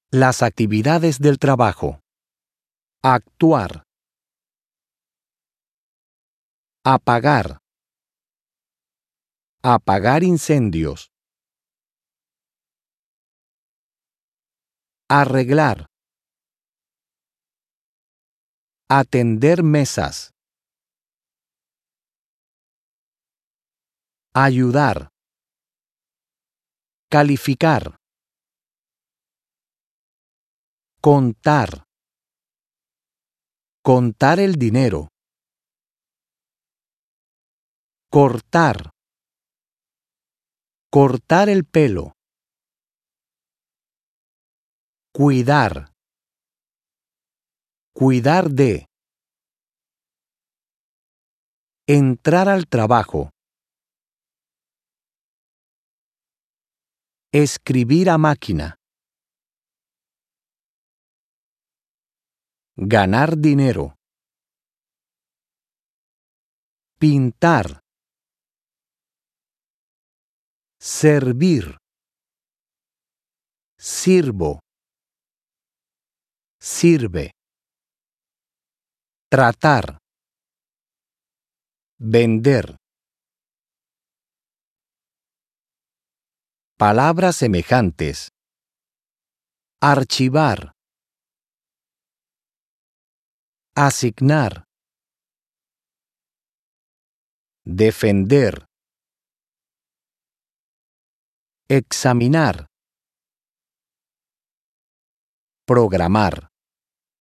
Las actividades del trabajo. Actuar. Apagar. Apagar incendios. Arreglar. Atender mesas. Ayudar. Calificar. Contar. Contar el dinero. Cortar. Cortar el pelo. Cuidar. Cuidar de. Entrar al trabajo. Escribir a máquina. Ganar dinero. Pintar. Servir. Sirvo. Sirve. Tratar. Vender. Palabras semejantes. Archivar. Asignar. Defender. Examinar. Programar.